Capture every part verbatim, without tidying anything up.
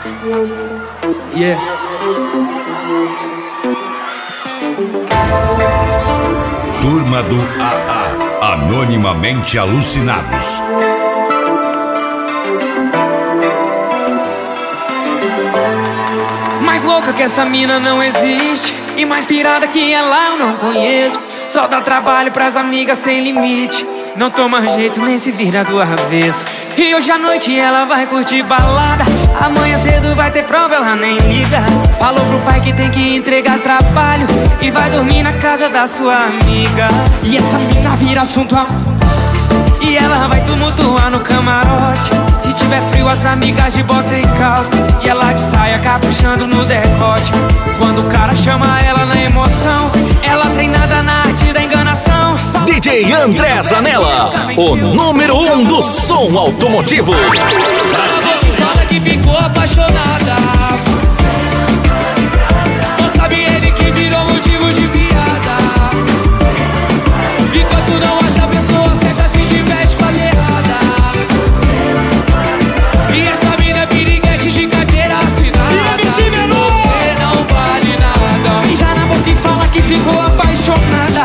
Yeah. Turma do A A, anonimamente alucinados. Mais louca que essa mina não existe, e mais pirada que ela eu não conheço. Só dá trabalho pras amigas sem limite, não toma jeito nem se vira do avesso. E hoje à noite ela vai curtir balada, amanhã cedo vai ter prova, ela nem liga. Falou pro pai que tem que entregar trabalho e vai dormir na casa da sua amiga. E essa mina vira assunto a... E ela vai tumultuar no camarote. Se tiver frio as amigas de bota e calça, e ela de saia caprichando no decote. Quando o cara chama ela na emoção, ela treinada na arte da enganação. D J André Zanella, o número um do som automotivo. Fala que ficou apaixonada, não sabe ele que virou motivo de piada. Enquanto não acha a pessoa certa, se diverte com as erradas. E essa mina é piriguete de carteira assinada. Você não vale nada. E já na boca e fala que ficou apaixonada,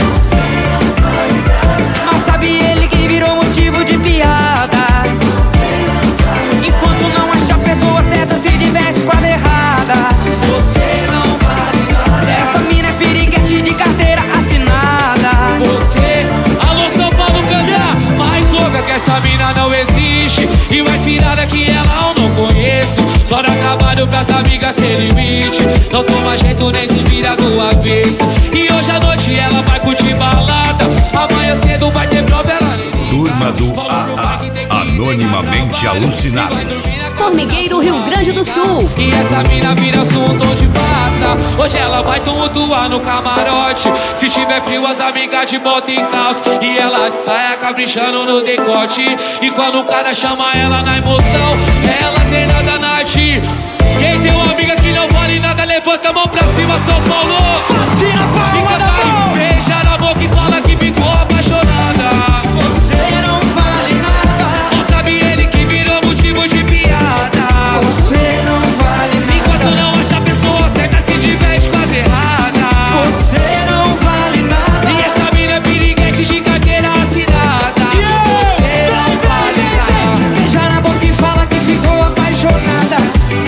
não sabe ele que virou motivo de piada. Enquanto não acha a pessoa certa, se diverte com as erradas. Você não vale nada. Essa mina é piriguete de carteira assinada. Você, alô São Paulo, canta. Mais louca que essa mina não existe, e mais virada que ela eu não conheço. Só dá trabalho pras amigas sem limite, não toma jeito nem se vira do avesso. E hoje à noite ela vai curtir balada, amanhã cedo vai ter prova, ela nem liga. Turma do A A, anonimamente alucinados. Formigueiro, Rio Grande do Sul. E essa mina vira assunto onde passa. Hoje ela vai tumultuar no camarote. Se tiver frio as amigas de bota e calça, e ela sai caprichando no decote. E quando o cara chama ela na emoção, ela tem nada na arte. Quem tem uma amiga que não vale nada, levanta a mão pra cima, São Paulo. tira a palma da mão. Beija na boca e fala que ficou apaixonada. Você não vale nada. Não sabe ele que virou motivo de piada. Você não vale nada. Enquanto não acha a pessoa certa, se diverte com as erradas. Você não vale nada. E essa mina é piriguete de carteira assinada. Você não vale nada. Beija na boca e fala que ficou apaixonada.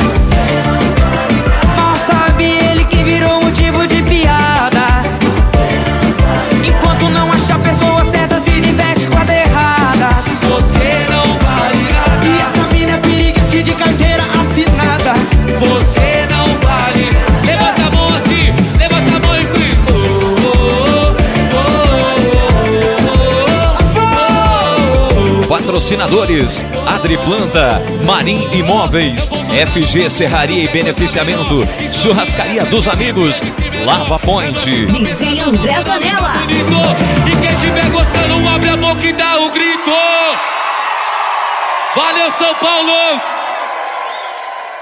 Mal sabe ele que virou motivo de piada. Enquanto não acha a pessoa certa, se diverte com as erradas. Você não vale nada. E essa mina é piriguete de carteira assinada. Você não vale. Levanta a mão assim, levanta a mão e fui. Patrocinadores: Adri Planta, Marim Imóveis, F G Serraria e Beneficiamento, Churrascaria dos Amigos, Lava Point. D J André Zanella. E quem estiver gostando, abre a boca e dá o grito. Valeu, São Paulo!